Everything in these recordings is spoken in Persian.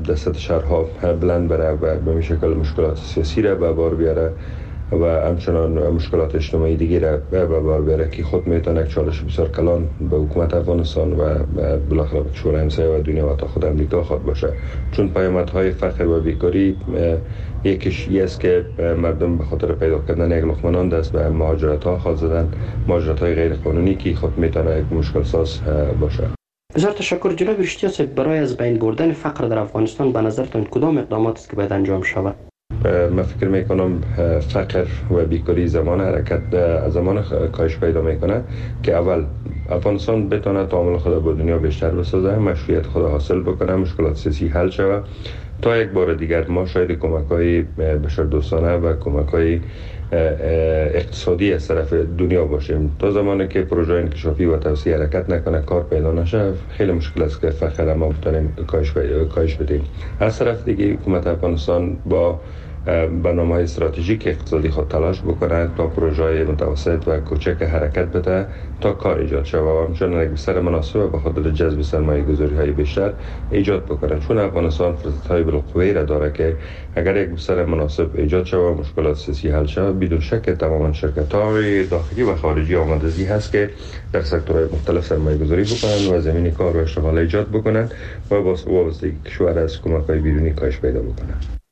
دست شهرها بلند بره و به شکل مشکلات سیاسی را به بار بیاره و همچنان مشکلات اجتماعی دیگه را به بار بیاره که خود میتونه یک چالش بسیار کلان به حکومت افغانستان و بالاخره به شورای همسایه و دنیا و تا خود امریکا خواهد باشه. چون پیامدهای فقر و بیکاری یکیش است که مردم به خاطر پیدا کردن یک لقمه نان دست به مهاجرت ها خواهد زدن، مهاجرت های غیر قانونی که خود میتونه یک مشکل ساز باشه. بسیار تشکر جناب رشتیا صاحب. برای از بین بردن فقر در افغانستان به نظرتان کدام اقدامات است که باید انجام شود؟ من فکر میکنم فقر و بیکاری زمان حرکت از زمان کاهش پیدا میکنه که اول افغانستان بتونه تعامل خود با دنیا بیشتر بسازه، مشروعیت خود حاصل بکنه، مشکلات سیاسی حل شود تا یک بار دیگر ما شاید کمک‌های بشردوستانه و کمک‌های اقتصادی از طرف دنیا باشیم. تا زمانی که پروژه انکشافی و توسعه حرکت نکنه، کار پیدا نشه، خیلی مشکل است که فقر ما بتونیم کاهش بدیم. از طرف دیگه حکومت افغانستان با برنامه‌های استراتژیک اقتصادی خود تلاش بکنه تا پروژه‌های متوسط و کوچک حرکت بده تا کار ایجاد شود و همچنین یک بستر مناسب به خاطر جذب سرمایه‌گذاری‌های بیشتر ایجاد بکنه. چون افغانستان فرصت‌های بالقوه را داره که اگر یک بستر مناسب ایجاد شود، مشکلات سیاسی حل شود، بدون شک تماما شرکت‌های داخلی و خارجی آمادگی هست که در سکتورهای مختلف سرمایه‌گذاری بکنن و زمین کار و اشتغال ایجاد بکنن و وابستگی کشور از کمک‌های بیرونی کاهش پیدا بکنن.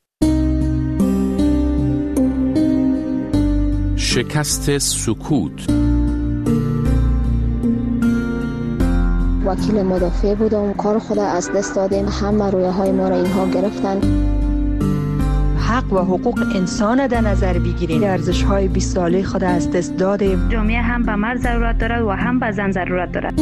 شکست سکوت. وکیل مدافع بودم، کار خود از دست دادیم، همه رویه های ما را اینها گرفتن. حق و حقوق انسان در نظر بگیریم، ارزش های 20 ساله خود از دست دادیم. جامعه هم به مرد ضرورت دارد و هم به زن ضرورت دارد.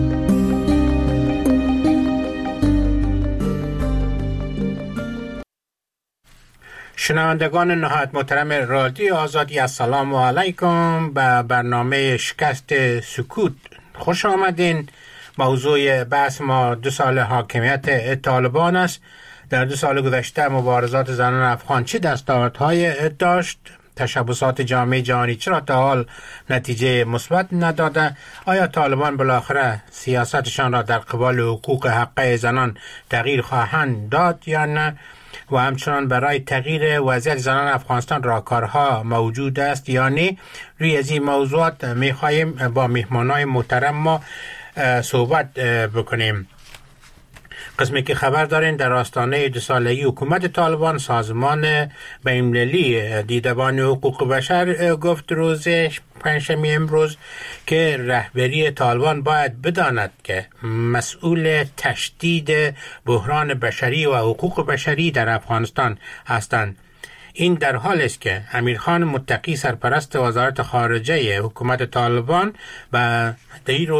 شنوندگان نهایت محترم رادیو آزادی، السلام علیکم. به برنامه شکست سکوت خوش آمدین. موضوع بحث ما 2 سال حاکمیت طالبان است. در 2 سال گذشته مبارزات زنان افغان چه دستاوردهای داشت؟ تشبسات جامعه جهانی چرا تا حال نتیجه مثبت نداده؟ آیا طالبان بالاخره سیاستشان را در قبال حقوق حقه زنان تغییر خواهند داد یا نه؟ و همچنان برای تغییر وضعیت زنان افغانستان راهکارها موجود است یا نه؟ روی از این موضوعات میخواهیم با مهمانای محترم ما صحبت بکنیم. قسمی که خبر دارین در آستانه 2 سالگی حکومت طالبان، سازمان بین‌المللی دیدبان حقوق بشر گفت روز پنجشنبه امروز که رهبری طالبان باید بداند که مسئول تشدید بحران بشری و حقوق بشری در افغانستان هستند. این در حال است که امیرخان متقی سرپرست وزارت خارجه حکومت طالبان و در این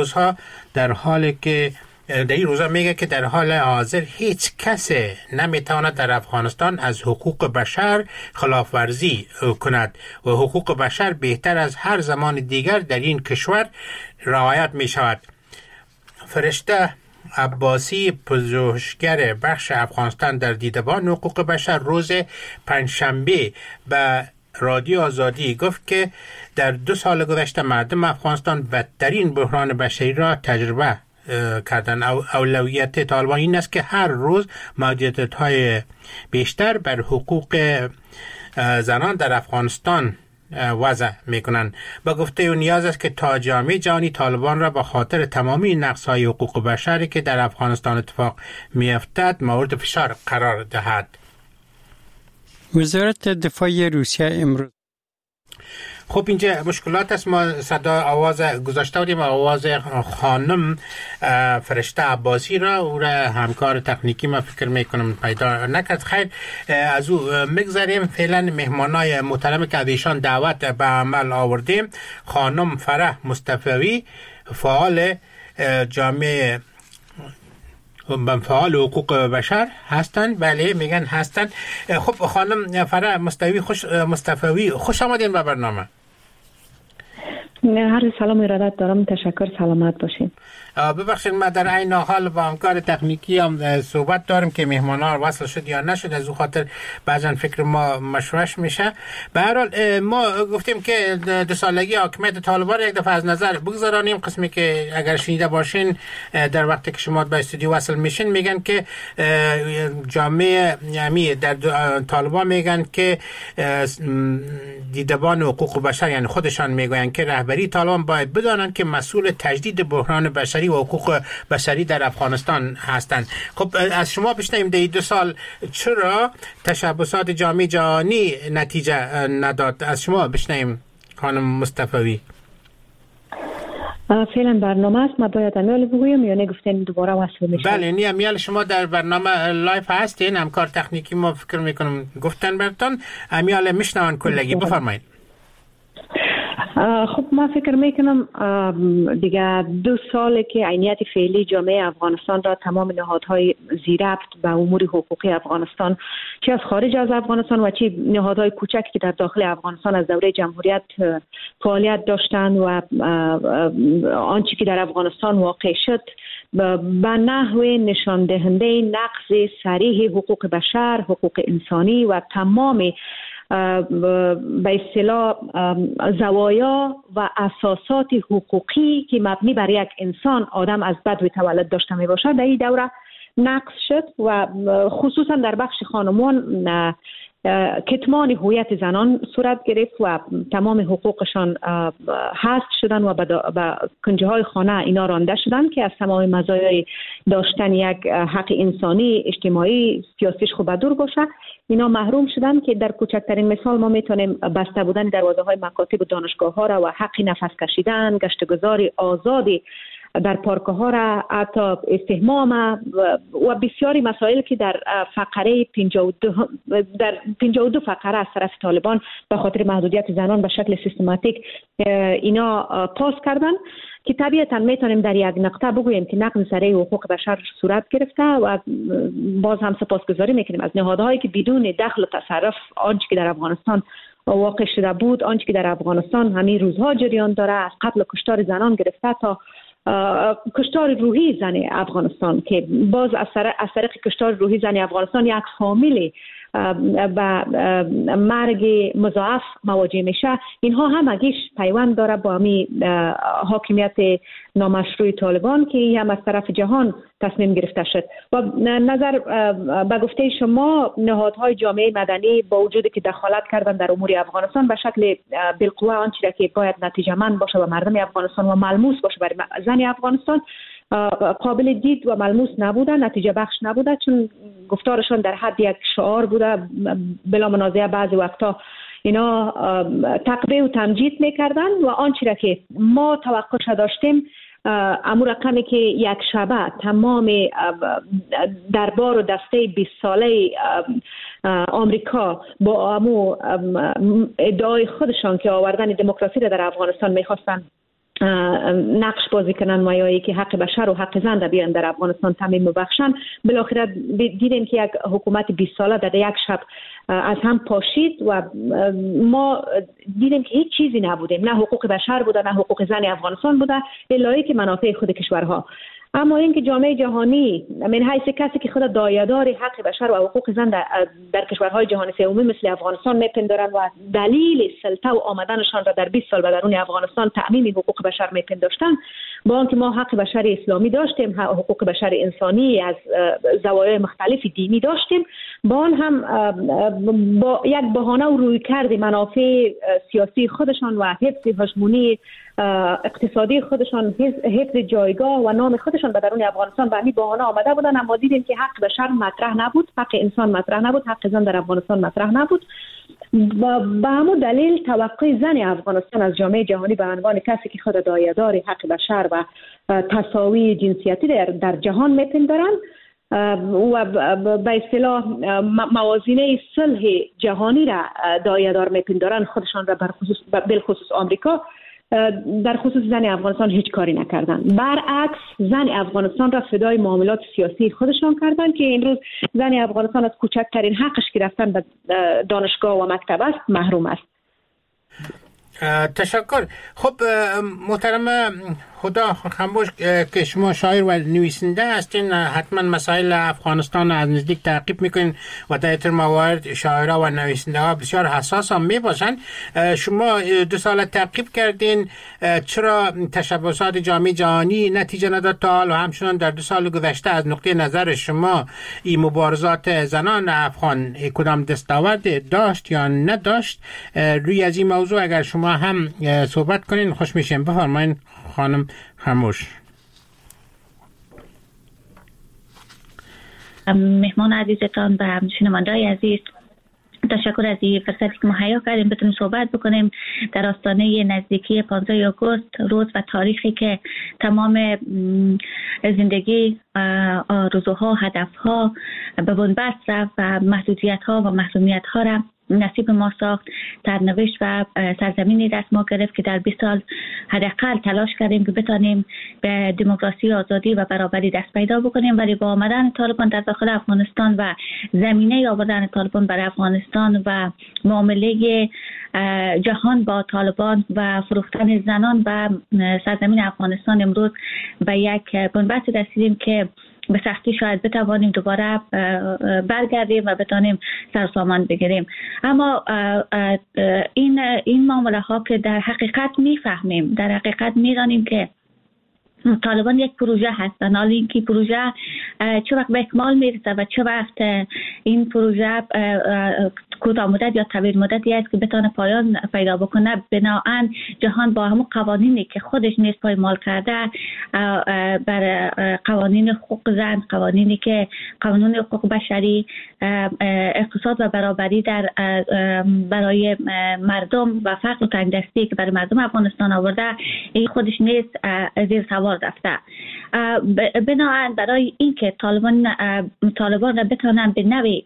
روزها میگه که در حال حاضر هیچ کس نمیتواند در افغانستان از حقوق بشر خلاف ورزی کند و حقوق بشر بهتر از هر زمان دیگر در این کشور رعایت می شود. فرشته عباسی، پژوهشگر بخش افغانستان در دیدبان حقوق بشر، روز پنجشنبه به رادیو آزادی گفت که در 2 سال گذشته مردم افغانستان بدترین بحران بشری را تجربه کردن. اولویت طالبان این است که هر روز محدودیت‌های بیشتر بر حقوق زنان در افغانستان وضع میکنند. با گفته او نیاز است که تا جامعه جهانی طالبان را به خاطر تمامی نقص‌های حقوق بشری که در افغانستان اتفاق می‌افتد مورد فشار قرار دهد. وزارت دفاع روسیه امروز خب اینجا مشکلات است. ما صدا آواز گذاشته بودیم، آواز خانم فرشته عباسی را، او را همکار تکنیکی ما فکر میکنم پیدا نکرد. خیر، از او مگذاریم. فعلا مهمانای محترم که از ایشان دعوت به عمل آوردیم، خانم فرح مصطفی، فعال جامعه فعال حقوق بشر هستند. بله میگن هستند. خب خانم فرح مصطفی خوش آمدین به برنامه. هر سلام ارادت دارم. تشکر، سلامت باشین. ببخشید ما در این حال با همکار تکنیکی هم صحبت داریم که مهمان‌ها وصل شد یا نشد، از اون خاطر بعضا فکر ما مشوش میشه. به هر حال ما گفتیم که 2 سالگی حاکمیت طالبان یک دفعه از نظر بگذارانیم. قسمی که اگر شنیده باشین در وقتی که شما به استودیو وصل میشین میگن که جامعه یعنی در طالبان میگن که دیدبان حقوق بشر یعنی خودشان میگوین که رهبری طالبان باید بدانند که مسئول تجدید بحران بشری و حقوق بشری در افغانستان هستند. خب از شما بشنویم در 2 سال چرا تشبسات جامعه جهانی نتیجه نداد؟ از شما بشنویم خانم مصطفی. فعلا برنامه است، ما باید امیال بگویم یا نگفتین دوباره وصل میشه؟ بله نی امیال شما در برنامه لایف هستین، همکار تکنیکی ما فکر میکنم گفتن براتون، امیال میشنون کلگی بفرمایید. خب ما فکر میکنم دیگه 2 ساله که عینیت فعلی جامعه افغانستان را تمام نهادهای زیربط به امور حقوقی افغانستان چه از خارج از افغانستان و چه نهادهای کوچکی که در داخل افغانستان از دوره جمهوریت فعالیت داشتند و آنچه که در افغانستان واقع شد به نحو نشان دهنده نقض صریح حقوق بشر، حقوق انسانی و تمام به اصطلاح زوایا و اساسات حقوقی که مبنی بر یک انسان آدم از بدو تولد داشته می باشد در این دوره نقض شد و خصوصا در بخش خانمان کتمان هویت زنان صورت گرفت و تمام حقوقشان حذف شدن و به کنجه های خانه اینا رانده شدن که از تمام مزایای داشتن یک حق انسانی اجتماعی سیاسیش خوب دور باشه اینا محروم شدن که در کوچکترین مثال ما میتونیم بسته بودن دروازه های مکاتب و دانشگاه ها را و حق نفس کشیدن، گشتگذاری آزادی در پارک ها را، حتی استحمام و بسیاری مسائل که در فقره 52 فقره از طرف طالبان به خاطر محدودیت زنان به شکل سیستماتیک اینا پاس کردن که طبیعتا میتونیم در یک نقطه بگوییم که نقض صریح حقوق بشر صورت گرفته و باز هم سپاسگزاری میکنیم از نهادهایی که بدون دخل و تصرف آنچه که در افغانستان واقع شده بود، آنچه که در افغانستان همین روزها جریان داره، از قتل و کشتار زنان گرفته تا کشتار روحی زن افغانستان که باز از طریق کشتار روحی زن افغانستان یک فامیل به مرگ مضاعف مواجه میشه. اینها همگیش پیوند داره با همین حاکمیت نامشروع طالبان که هم از طرف جهان تصمیم گرفته شد. و نظر به گفته شما نهادهای جامعه مدنی با وجودی که دخالت کردن در امور افغانستان به شکل بالقوه آنچه که باید نتیجه‌مند باشه و مردم افغانستان و ملموس باشه برای زن افغانستان قابل دید و ملموس نبوده، نتیجه بخش نبوده، چون گفتارشان در حد یک شعار بوده. بلا منازعه بعضی وقتا اینا تقبیح و تمجید میکردن و آنچه را که ما توقعش داشتیم امور رقمی که یک شبه تمام دربار و دسته 20 ساله آمریکا با امو ادعای خودشان که آوردن دموکراسی را در افغانستان میخواستن نقش بازی کنن مایایی که حق بشر و حق زن را بیان در افغانستان تامین ببخشن، بالاخره دیدیم که یک حکومت 20 ساله در یک شب از هم پاشید و ما دیدیم که هیچ چیزی نبودیم، نه حقوق بشر بوده نه حقوق زن افغانستان بوده الا که منافع خود کشورها. اما اینکه جامعه جهانی من حیث کسی که خود دایه‌دار حق بشر و حقوق زن در کشورهای جهان سوم مثل افغانستان میپندارند و دلیل سلطه و آمدنشان را در 20 سال به درون افغانستان تعمیم حقوق بشر میپنداشتن، با آنکه ما حق بشر اسلامی داشتیم، حقوق بشر انسانی از زوایای مختلف دینی داشتیم، با آن هم با یک بهانه و رویکرد منافع سیاسی خودشان و حفظ هژمونی اقتصادی خودشان، حفظ جایگاه و نام خودشان به درون افغانستان به همین بهانه آمده بودن. اما دیدیم که حق بشر مطرح نبود، حق انسان مطرح نبود، حق زن در افغانستان مطرح نبود. به همون دلیل توقع زن افغانستان از جامعه جهانی به عنوان کسی که خود دایه‌دار حق بشر و تساوی جنسیتی در جهان میپندارند و به اصطلاح موازینه صلح جهانی را دایه‌دار میپندارند، خودشان را بالخصوص آمریکا در خصوص زن افغانستان هیچ کاری نکردن. برعکس زن افغانستان را فدای معاملات سیاسی خودشان کردند که این روز زن افغانستان از کوچکترین حقش که رفتن به دانشگاه و مکتب است محروم است. تشکر. خب محترم خدا خاموش که شما شاعر و نویسنده هستین، حتما مسائل افغانستان از نزدیک تعقیب میکنین و در این موارد شاعرها و نویسنده ها بسیار حساس هم میباشن. شما 2 سال تعقیب کردین، چرا تشبسات جامعه جهانی نتیجه نداد تا حال و همچنان در 2 سال گذشته از نقطه نظر شما این مبارزات زنان افغان کدام دستاورد داشت یا نداشت؟ روی از این موضوع اگر شما هم صحبت کنین خوش میشیم. بفرمایید خانم خاموش. مهمان عزیزتان و شنونده‌های عزیز، تشکر از این فرصتی که مهیا کردیم بتونیم صحبت بکنیم در آستانه نزدیکی 15 آگوست، روز و تاریخی که تمام زندگی، آرزوها، هدفها به بنبست رفت و محدودیت‌ها و محرومیت‌ها را نصیب ما ساخت. سرنوشت و سرزمینی دست ما گرفت که در 20 سال حداقل تلاش کردیم که بتانیم به دموکراسی، آزادی و برابری دست پیدا بکنیم، ولی با آمدن طالبان در داخل افغانستان و زمینه آوردن طالبان برای افغانستان و معامله جهان با طالبان و فروختن زنان و سرزمین افغانستان، امروز به یک بنبست رسیدیم که به سختی شاید بتوانیم دوباره برگردیم و بتانیم سرسامان بگیریم. اما این معامله ها که در حقیقت میفهمیم، در حقیقت میدانیم که طالبان یک پروژه هستن، حالا اینکه پروژه چه وقت به اکمال میرسه و چه وقت این پروژه کوتاه مدت یا طویل مدتی است که بتونه پایان پیدا بکنه، بناهن جهان با همون قوانینی که خودش نیز پایمال کرده بر قوانین حقوق زن، قوانینی که قانون حقوق بشری، اقتصاد و برابری در برای مردم و فقر و تنگدستی که برای مردم افغانستان آورده، این خودش نیز زیر سوال رفته. بناهن برای اینکه طالبان را بتونن به نوعی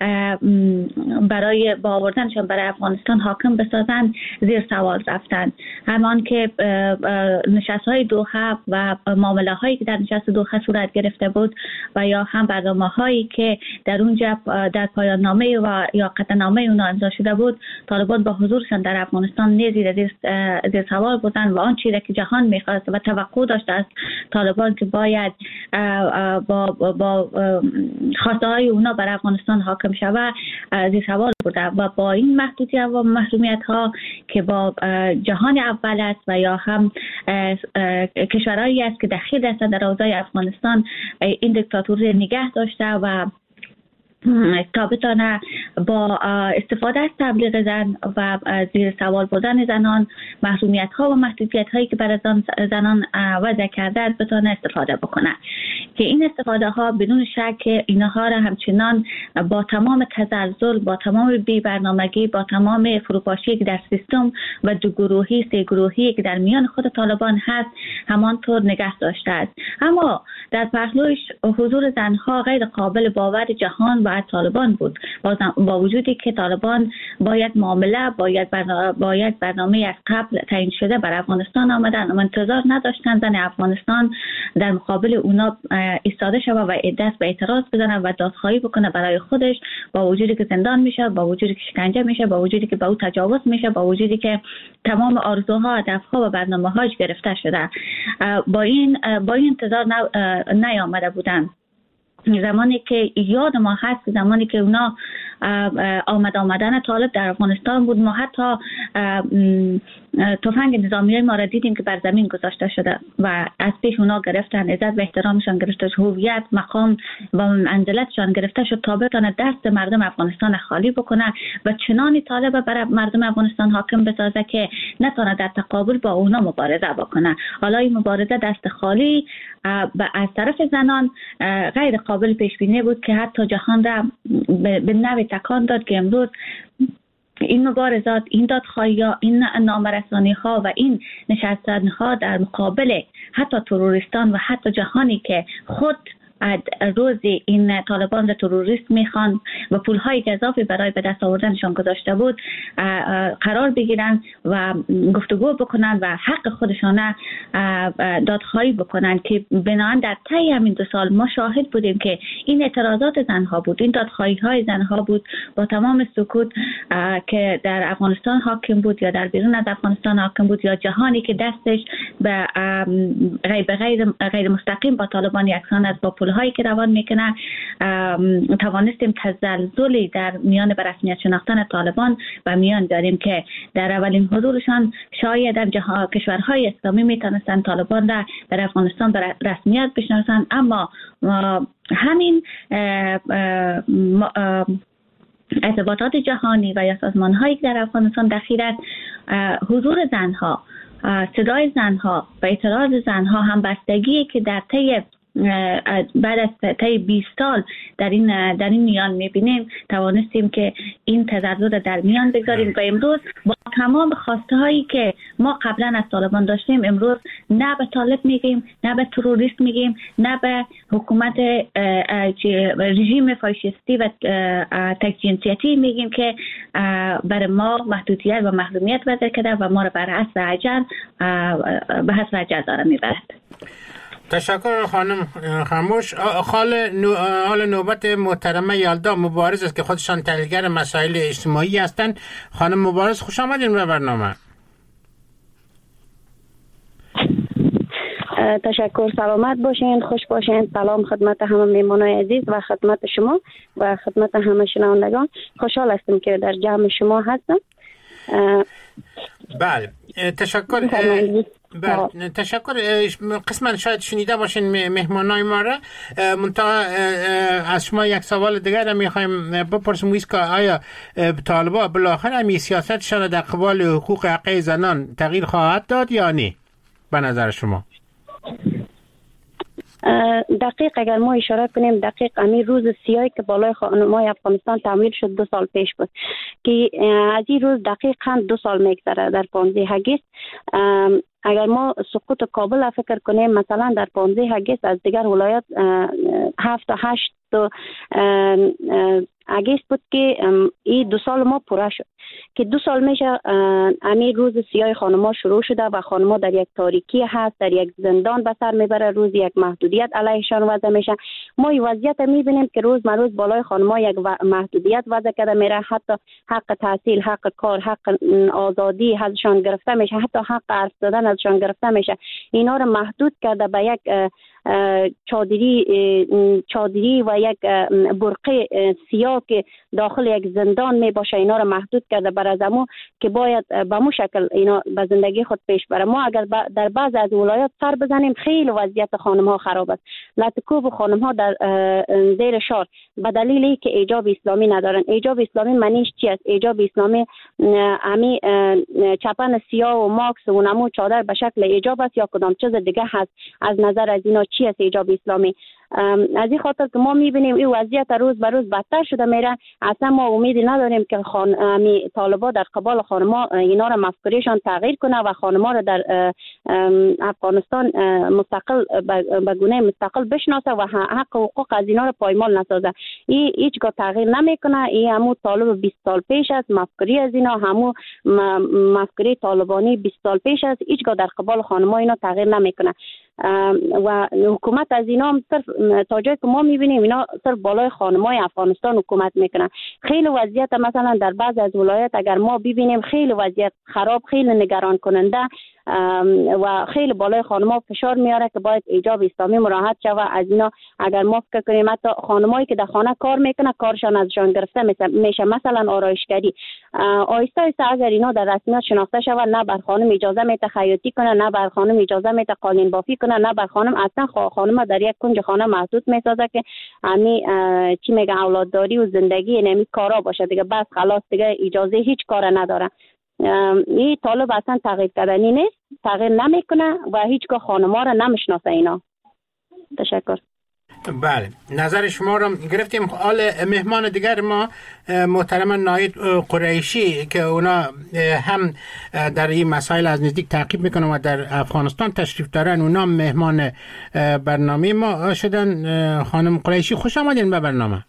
برای با آوردنشان برای افغانستان حاکم بسازن، زیر سوال رفتن. همان که نشست‌های دوحه و معامله هایی که در نشست دوحه صورت گرفته بود و یا هم برنامه‌هایی که در اونجا در پایان نامه و یا قطعنامه اونا امضا شده بود، طالبان با حضورشان در افغانستان نیز زیر سوال بودن و آن چیزی که جهان می‌خواست و توقع داشت از طالبان که باید با خواسته های اونا بر افغانستان حاکم شود، زیر سوال بوده و با این محدودیت و محرومیت ها که با جهان اول است و یا هم کشورهایی است که دخیل هستند در اوضاع افغانستان، این دیکتاتوری نگه داشته و تا بتانه با استفاده از تبلیغ زن و زیر سوال بردن زنان، محرومیت ها و محدودیت هایی که برای زنان وضع کرده است بتانه استفاده بکنه، که این استفاده ها بدون شک اینها را همچنان با تمام تزلزل، با تمام بی برنامگی، با تمام فروپاشی که در سیستم و دو گروهی، سه گروهی که در میان خود طالبان هست همانطور نگه داشته است. اما در پهلوش حضور زنها غیر قابل باور جهان و طالبان بود، با وجودی که طالبان باید معامله، باید برنامه از قبل تعیین شده بر افغانستان آمدن، اما انتظار نداشتن زن افغانستان در مقابل اونا ایستاده شود و دست به اعتراض بزنه و دادخواهی بکنه برای خودش، با وجودی که زندان میشه، با وجودی که شکنجه میشه، با وجودی که به او تجاوز میشه، با وجودی که تمام آرزوها، هدفها و برنامه‌هاش گرفته شده. با این انتظار نیامده بودن. زمانی که یاد ما هست، زمانی که اونا آمدن طالب در افغانستان بود، ما حتی تفنگ نظامی ما را دیدیم که بر زمین گذاشته شده و از پیش اونا گرفتن، عزت و احترامشان گرفته شد، هویت، مقام و منزلتشان گرفته شد تا بتونه دست مردم افغانستان خالی بکنه و چنانی طالب بر مردم افغانستان حاکم بسازه که نتونه در تقابل با اونا مبارزه بکنه. حالا این مبارزه دست خالی از طرف زنان غیر قابل پیش بینی بود که حتی جهان را به نوعی تکان داد که امروز این مبارزات، این دادخواهی‌ها، این نامرسانی‌ها و این نشستن‌ها در مقابل حتی تروریستان و حتی جهانی که خود روزی این طالبان را تروریست میخوان و پولهای اضافی برای به دست آوردنشان گذاشته بود قرار بگیرن و گفتگو بکنن و حق خودشان دادخواهی بکنن که بنابراین در طی همین 2 سال ما شاهد بودیم که این اعتراضات زنها بود، این دادخواهی های زنها بود با تمام سکوت که در افغانستان حاکم بود یا در بیرون از افغانستان حاکم بود یا جهانی که دستش به غیر مستقیم با طالبان یکسان است با پولهایی که روان میکنه. توانستیم تزلزلی در میان به رسمیت شناختن طالبان و میان داریم که در اولین حضورشان شاید در کشورهای اسلامی میتونستن طالبان را در افغانستان به رسمیت بشناسن، اما همین ارتباطات جهانی و یا سازمان‌هایی که در افغانستان دخیل است، حضور زنها، صدای زنها و اعتراض زنها هم بستگی که در طی بعد از طی 20 سال در این میان میبینیم توانستیم که این تضرر در میان بگذاریم و امروز با تمام خواسته هایی که ما قبلا از طالبان داشتیم امروز نه به طالب میگیم، نه به تروریست میگیم، نه به حکومت رژیم فاشیستی و تک جنسیتی میگیم که برای ما محدودیت و محرومیت وضع کرده و ما رو بر حسب اجل به حسب اجل داره میبرد. تشکر خانم خاموش. حال نوبت محترمه یلدا مبارز است که خودشان تحلیلگر مسائل اجتماعی هستند. خانم مبارز خوش آمدین به برنامه. تشکر، سلامت باشین، خوش باشین. سلام خدمت همه میمانای عزیز و خدمت شما و خدمت همه شنوندگان. خوشحال هستم که در جمع شما هستم. بله تشکر. بله تشکر. قسما شاید شنیده باشین مهمانای ما را. منتها از شما یک سوال دیگر را میخوایم بپرسیم، که آیا طالبان بالاخره همی سیاستشان در قبال حقوق حقوق زنان تغییر خواهد داد یا نه به نظر شما؟ دقیق اگر ما اشاره کنیم، دقیق امی روز سیاهی که بالای خانمای افغانستان تعمیر شد 2 سال پیش بود که از این روز دقیقاً 2 سال میگذره. در 15 اگست اگر ما سقوط کابل فکر کنیم، مثلا در 15 اگست از دیگر ولایات 7 تا 8 اگست بود که این 2 سال ما پوره شد که 2 سال میشه امیر روز سیاه خانم‌ها شروع شده و خانم‌ها در یک تاریکی هست، در یک زندان به سر میبره، روز یک محدودیت علیهشان وضع میشه. ما این وضعیت میبینیم که روز مروز بالای خانم‌ها یک محدودیت وضع کرده میره، حتی حق تحصیل، حق کار، حق آزادی ازشان گرفته میشه، حتی حق حرف زدن ازشان گرفته میشه. اینا رو محدود کرده به یک چادری و یک برقه سیاه که داخل یک زندان می باشه. اینا رو محدود کرده برای زمو که باید به مو شکل اینا به زندگی خود پیش بره. ما اگر در بعض از ولایات سر بزنیم خیلی وضعیت خانم ها خراب است. لطکوب خانم ها در زیر شار به دلیلی که ایجاب اسلامی ندارن. ایجاب اسلامی معنیش چی است؟ ایجاب اسلامی امی چپن سیاه و ماکس و نمو چادر به شکل ایجاب است یا کدام چیز دیگه هست؟ از نظر از اینا چی است ایجاب اسلامی؟ از این خاطر که ما میبینیم این وضعیت روز به روز بدتر شده میره. اصلا ما امیدی نداریم که طالبا در قبال خانم‌ها اینا رو مفکوریشان تغییر کنه و خانم‌ها رو در افغانستان مستقل به گونه مستقل بشناسه و حق و حقوق از اینا رو پایمال نسازه. این هیچگاه تغییر نمیکنه. این همون طالب 20 سال پیش است. مفکوری از اینا همون مفکوری طالبانی 20 سال پیش است. هیچگاه در قبال خانم‌ها اینا تغییر نمیکنه و حکومت از اینا صرف تا جایی که ما میبینیم اینا صرف بالای خانمای افغانستان حکومت میکنن. خیلی وضعیت مثلا در بعض از ولایات اگر ما ببینیم خیلی وضعیت خراب، خیلی نگران کننده و خیلی بالای خانم‌ها فشار میاره که باید ایجاب اسلامی مراعات شود. از اینا اگر ما فکر کنیم حتی خانمایی که در خانه کار میکنه کارشان ازشان گرفته میشه، مثلا آرایشگری، آهسته آهسته اگر اینا در رسمیت شناخته شود نه بر خانم اجازه میده خیاطی کنه، نه بر خانم اجازه میده قالین بافی کنه، نه بر خانم اصلا خانم در یک کنج خانه محدود میسازه که همین چی میگن اولادداری و زندگی نمی کارا باشه دیگه، بس خلاص دیگه اجازه هیچ کار نداره. این طالب اصلا تغییر کردنی نیست، تغییر نمیکنه و هیچگاه خانم‌ها را نمیشناسه اینا. تشکر. بله، نظر شما رو گرفتیم. حال مهمان دیگر ما محترم ناهید قریشی که اونا هم در این مسائل از نزدیک تعقیب میکنن و در افغانستان تشریف دارن، اونا مهمان برنامه ما شدن. خانم قریشی خوش آمدین به برنامه.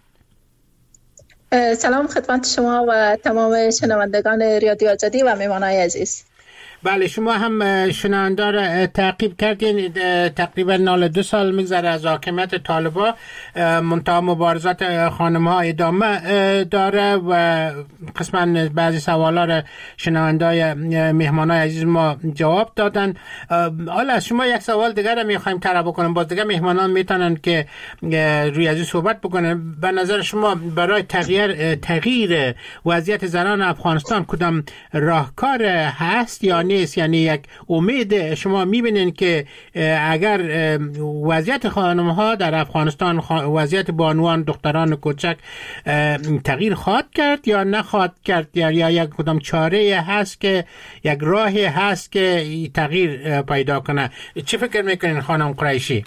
سلام خدمت شما و تمام شنوندگان رادیو آزادی و مهمانای عزیز. بله، شما هم شنونده را تعقیب کردین. تقریبا 2 سال میگذره از حاکمیت طالبان، منتها مبارزات خانم‌ها ادامه داره و قسما بعضی سوالا را شنوندای مهمانای عزیز ما جواب دادن. حالا از شما یک سوال دیگر را میخوایم طرح بکنیم، باز دیگه مهمانان میتونن که روی از صحبت بکنن. به نظر شما برای تغییر وضعیت زنان افغانستان کدام راهکار هست یا نیست؟ یعنی یک امید شما میبینین که اگر وضعیت خانم‌ها در افغانستان، وضعیت بانوان، دختران کوچک تغییر خواهد کرد یا نخواهد کرد، یا یک کدام چاره هست که یک راهی هست که تغییر پیدا کنه؟ چی فکر میکنین خانم قریشی؟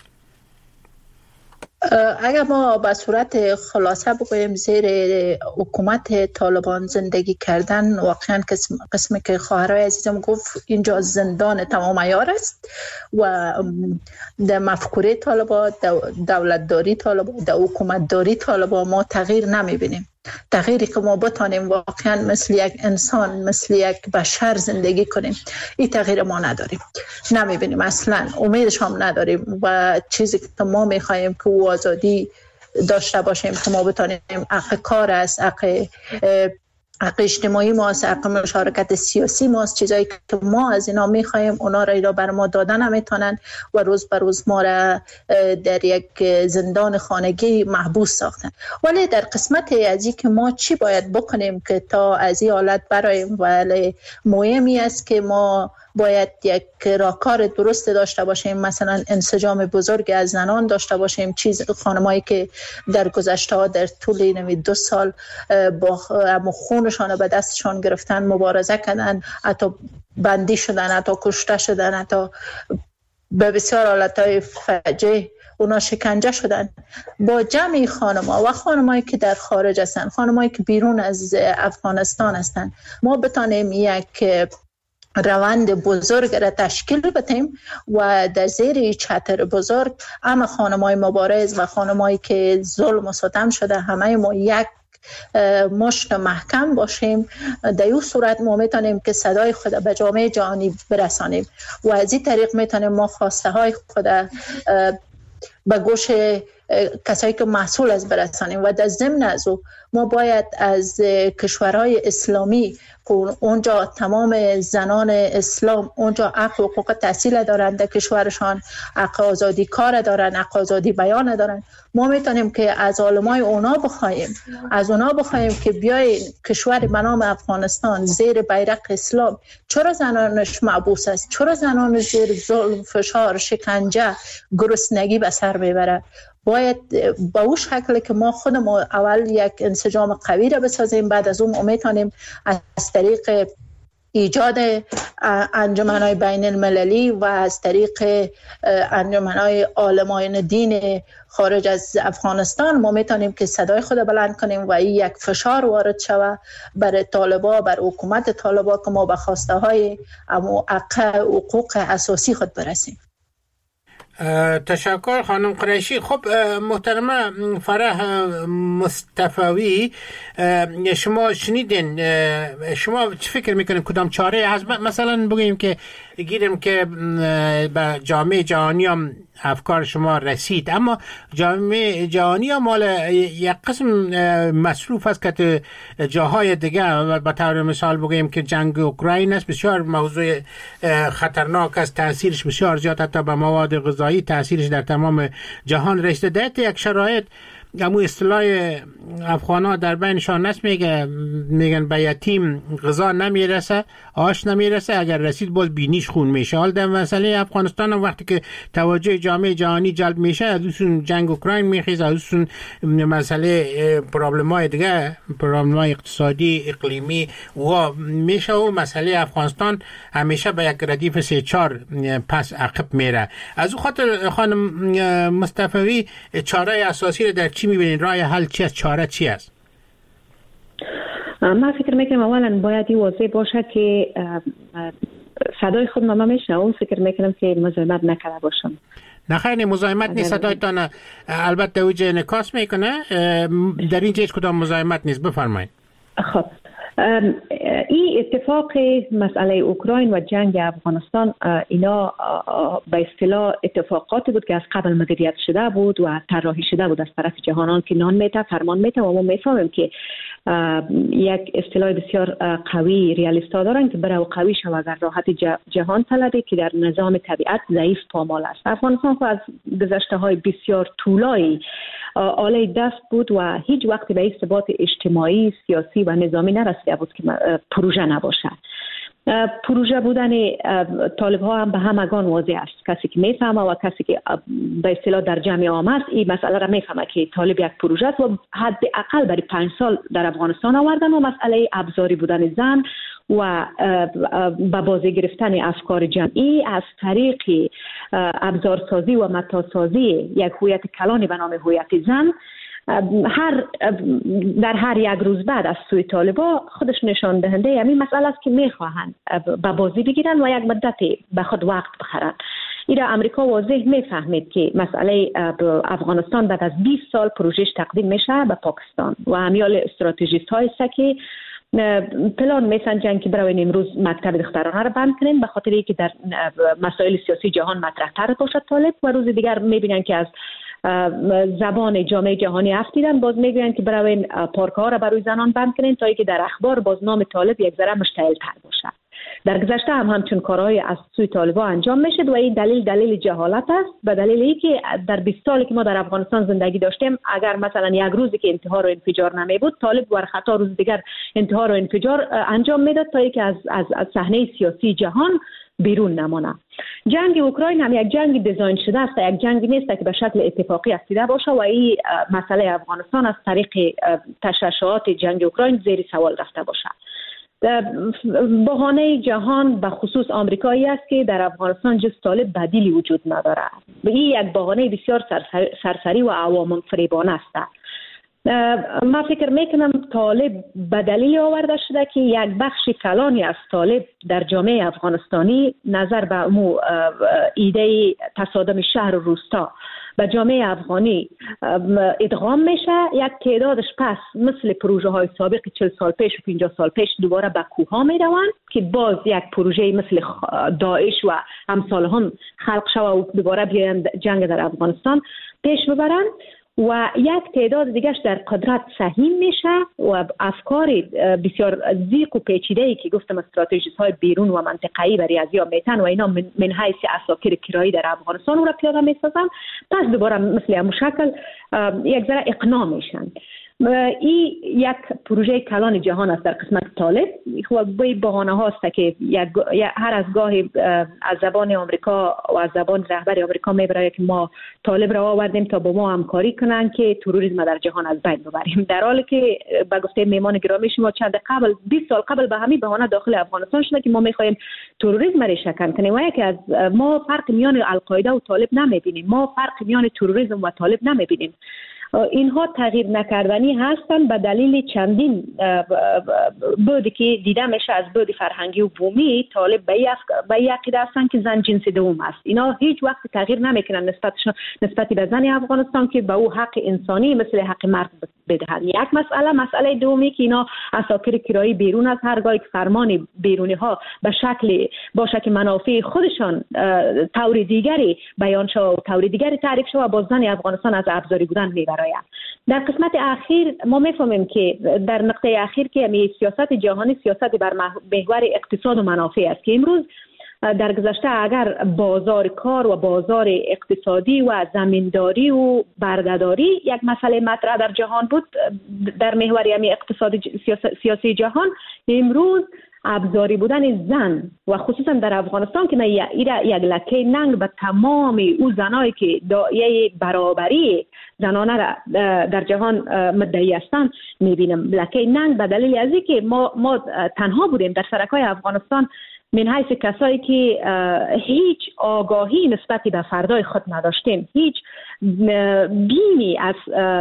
اگر ما به صورت خلاصه بگوییم، زیر حکومت طالبان زندگی کردن واقعا قسمی که خواهرای عزیزم گفت اینجا زندان تمام عیار است و در مفکوره طالبان، دولتداری طالبان، در حکومتداری طالبان ما تغییر نمیبینیم. تغییری که ما بتانیم واقعا مثل یک انسان، مثل یک بشر زندگی کنیم، این تغییر ما نداریم، نمیبینیم، اصلا امیدش هم نداریم. و چیزی که ما میخواییم که او آزادی داشته باشیم که ما بتانیم، حق کار است، حق اجتماعی ماست، حق مشارکت سیاسی ماست، چیزایی که ما از اینا میخوایم اونا را اینا بر ما دادن نمیتونن و روز به روز ما را در یک زندان خانگی محبوس ساختن. ولی در قسمت از این که ما چی باید بکنیم که تا از این حالت براییم، ولی مهمی است که ما باید یک راهکار درست داشته باشیم، مثلا انسجام بزرگ از زنان داشته باشیم. خانمایی که در گذشته در طول 2 سال با خونشان به دستشان گرفتن، مبارزه کردن، حتی بندی شدن، حتی کشته شدن، حتی به بسیار حالتهای فجیع اونا شکنجه شدن. با جمعی خانم‌ها و خانمایی که در خارج هستن، خانمایی که بیرون از افغانستان هستن، ما بتانیم یک روند بزرگ را تشکیل بدیم و در زیر چتر بزرگ همه خانمای مبارز و خانمایی که ظلم و ستم شده، همه ما یک مشت محکم باشیم. در این صورت ما میتونیم که صدای خود به جامعه جهانی برسانیم و از این طریق میتونیم ما خواسته های خود به گوش کسایی که مسئول از برسانیم. و در ضمن از او ما باید از کشورهای اسلامی که اونجا تمام زنان اسلام اونجا حق و حقوق تحصیل دارن، در کشورشان حق آزادی کار دارن، حق آزادی بیان دارن، ما میتونیم که از عالمای اونا بخوایم که بیای کشور به نام افغانستان زیر بیرق اسلام چرا زنانش محبوس است، چرا زنان زیر ظلم، فشار، شکنجه، گرسنگی به سر میبره. باید با اون شکل که ما خودمون اول یک انسجام قوی را بسازیم، بعد از اون میتونیم از طریق ایجاد انجمن‌های بین المللی و از طریق انجمن‌های عالمان دین خارج از افغانستان ما میتونیم که صدای خود بلند کنیم و این یک فشار وارد شود بر طالبان، بر حکومت طالبان که ما به خواسته های حقوق اساسی خود برسیم. تشکر خانم قریشی. خب محترمه فرح مصطفی، شما شنیدین، شما چه فکر میکنین کدام چاره هست؟ مثلا بگیم که گیریم که به جامعه جهانی هم افکار شما رسید، اما جامعه جهانی هم مال یک قسم مصروف است که جاهای دیگه، به طور مثال بگیم که جنگ اوکراین است، بسیار موضوع خطرناک است، تاثیرش بسیار زیاد، حتی به مواد غذایی تاثیرش در تمام جهان رسیده. در یک شرایط همون اصطلاح افغان‌ها در بینشان نست میگن به یتیم غذا نمیرسه، آش نمیرسه، اگر رسید باز بینیش خون میشه. حال در مسئله افغانستان وقتی که توجه جامعه جهانی جلب میشه، از اون جنگ اوکراین میخیز، از اون مسئله پرابلم‌های دیگه، پرابلم‌های اقتصادی اقلیمی و میشه و مسئله افغانستان همیشه به یک ردیف 3-4 پس عقب میره. از اون خاطر خانم مصطفی چاره اساسی در چی میبینید؟ راه حل چی است؟ چاره چی است؟ من فکر میکنم اولا باید واضح باشه که صدای خود ما میشنوم. فکر میکنم که مزاحمت نکرده باشم. نه خیلی مزاحمت نیست، صدایتان البته اوجه انعکاس میکنه، در اینجا هیچ کدام مزاحمت نیست. بفرمایید. خب این اتفاق مسئله اوکراین و جنگ افغانستان اینا به اصطلاح اتفاقاتی بود که از قبل مدیریت شده بود و طراحی شده بود از طرف جهانان که نان میته فرمان میته و ما میفهمیم که یک اصطلاح بسیار قوی ریالیستا دارن که برای قوی شو اگر راحت جهان طلبه که در نظام طبیعت ضعیف پامال است. افغانستان از گذشته های بسیار طولایی آله دست بود و هیچ وقت به ثبات اجتماعی، سیاسی و نظامی نرسیده بود که پروژه نباشه. پروژه بودن طالب ها هم به همگان واضح است. کسی که میفهمه و کسی که به اصطلاح در جمع عام است این مسئله را میفهمه که طالب یک پروژه است و حداقل برای 5 سال در افغانستان آوردن و مسئله ابزاری بودن زن و به بازی گرفتن افکار جمعی از طریق ابزارسازی و متاسازی یک هویت کلانی به نام هویت زن در هر یک روز بعد از سوی طالبا خودش نشان دهنده همین مسئله است که میخواهند به بازی بگیرن و یک مدت به خود وقت بخرن. ایرا امریکا واضح میفهمید که مسئله افغانستان بعد از 20 سال پروژهش تقدیم میشه به پاکستان و همیال استراتژیست های است که پلان میسنجن که برای امروز مکتب دخترانه را بند کنیم به خاطر اینکه در مسائل سیاسی جهان مطرح تر باشد طالب و روز دیگر میبینن که از زبان جامعه جهانی افتیدن باز میگوین که برای پارک ها را برای زنان بند کنین تا اینکه در اخبار باز نام طالب یک ذره مشتعل تر باشه. در گذشته هم همچون کارهای از سوی طالبا انجام میشد و این دلیل جهالت است. به دلیل اینکه در 20 سالی که ما در افغانستان زندگی داشتیم اگر مثلا یک روزی که انتحار و انفجار نمی بود طالب ور خطا روز دیگر انتحار و انفجار انجام میداد تا اینکه از صحنه سیاسی جهان بیرون نمانه. جنگ اوکراین هم یک جنگ دیزاین شده است، یک جنگ نیست که به شکل اتفاقی افتیده باشه و این مسئله افغانستان از طریق تشعشعات جنگ اوکراین زیر سوال رفته باشه. بهانه جهان به خصوص آمریکایی است که در افغانستان جز طالب بدیلی وجود نداره. این یک بهانه بسیار سرسری و عوام فریبانه است. من فکر میکنم طالب به دلیل آورده شده که یک بخش کلانی از طالب در جامعه افغانستانی نظر به ایده تصادم شهر و روستا به جامعه افغانی ادغام میشه. یک تعدادش پس مثل پروژه های سابق 40 سال پیش و 50 سال پیش دوباره به کوه ها میروند که باز یک پروژه مثل داعش و امثال هم خلق شود و دوباره بیان جنگ در افغانستان پیش ببرند و یک تعداد دیگرش در قدرت سهیم میشه و افکار بسیار زیق و پیچیده‌ای که گفتم استراتژیست های بیرون و منطقه‌ای برای ازیا میتن و اینا من حیث اساکر کرایی در افغانستان را پیاده میسازن پس دوباره مثل همون شکل یک ذره اقناع میشن. این یک پروژه کلان جهان است در قسمت طالب و به بهانه هاست که هر از گاهی از زبان آمریکا و از زبان رهبر آمریکا میبره که ما طالب را آوردیم تا با ما همکاری کنن که تروریسم در جهان از بین ببریم، در حالی که به گفته میمان گرامی شما چند قبل 20 سال قبل به همین بهانه داخل افغانستان شده که ما میخوایم تروریسم را شکن کنیم و یکی از ما فرق میان القاعده و طالب نمیبینیم، ما فرق میان تروریسم و طالب نمیبینیم. اینها تغییر نکردنی هستند به دلیل چندین بودی که دیده میشه از بودی فرهنگی و بومی. طالب به یک عقیده هستند که زن جنس دوم است. اینا هیچ وقت تغییر نمیکنن نسبت به زن افغانستان که به او حق انسانی مثل حق مرد بدهند. یک مسئله دومی که اینا اساکر کرایی بیرون از هرگاهی که فرمان بیرونی ها به شکل باشه که منافع خودشان طور دیگری بیان شود و طور دیگری تعریف شود با زن افغانستان از ابزاری بودن میبره. در قسمت اخیر ما میفهمیم که در نقطه اخیر که سیاست جهانی سیاست بر محور اقتصاد و منافع است که امروز در گذشته اگر بازار کار و بازار اقتصادی و زمینداری و بردهداری یک مسئله مطرح در جهان بود در محور اقتصاد سیاسی جهان، امروز ابزاری بودن زن و خصوصا در افغانستان که من یک لکه ننگ به تمام او زنایی که داعیه برابری زنانه را در جهان مدعی هستند میبینم. لکه ننگ به دلیل از اینکه ما تنها بودیم در سرکای افغانستان من حیث کسایی که هیچ آگاهی نسبت به فردای خود نداشتیم، هیچ بینی از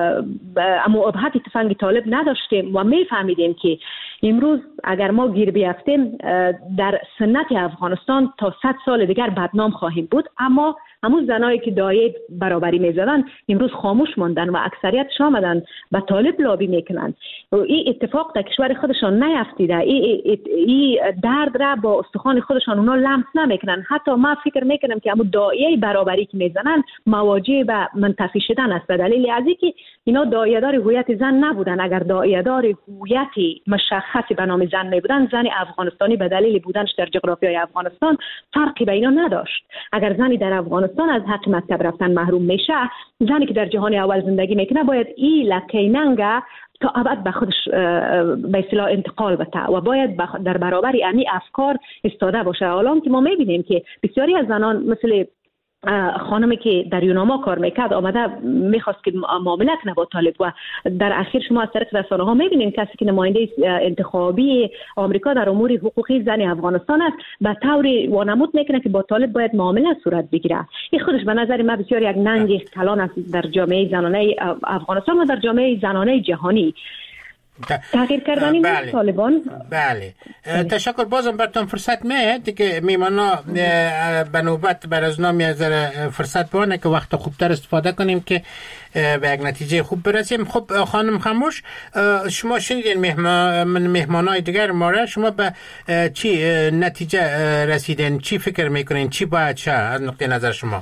ابهت تفنگ طالب نداشتیم و میفهمیدیم که امروز اگر ما گیر بیفتیم در سنت افغانستان تا 100 سال دیگر بدنام خواهیم بود. اما همون زنایی که دایه برابری میزدن امروز خاموش موندن و اکثریتش آمدن به طالب لابی میکنن. این اتفاق در کشور خودشان نیفتیده، این درد را با استخوان خودشان اونا لمس نمیکنن. حتی ما فکر میکنم که همون دایه برابری که میزنن مواجه به منتفی شدن است به دلیل از اینکه اینا دایه‌دار هویت زن نبودن. اگر دایه‌دار هویت مشخصی به نام زن میبودن، زن افغانستانی به دلیل بودنش در جغرافیای افغانستان فرقی به اینا نداشت. اگر زنی در افغانستان از حق مکتب رفتن محروم میشه، زنی که در جهان اول زندگی میکنه باید این لکه ننگ تا ابد به خودش به اصطلاح انتقال بده و باید در برابر یعنی افکار استاده باشه. حالا که ما میبینیم که بسیاری از زنان مثل خانمی که در یوناما کار میکرد آمده میخواست که معامله کنه با طالب و در اخیر شما از طریق رسانه ها میبینید کسی که نماینده انتخابی آمریکا در امور حقوقی زن افغانستان است به طوری وانمود میکنه که با طالب باید معامله صورت بگیره. این خودش به نظر من بسیار یک ننگ کلان است در جامعه زنانه افغانستان و در جامعه زنانه جهانی. تغییر کردن این طالبان. بله تشکر. بازم براتون فرصت میاد که میمانا به نوبت بر از نامی از فرصت بانه که وقت خوبتر استفاده کنیم که به یک نتیجه خوب برسیم. خب خانم خموش، شما شنیدین مهمانای دیگر ما را، شما به چی نتیجه رسیدین؟ چی فکر میکنین؟ چی باید شه از نقطه نظر شما؟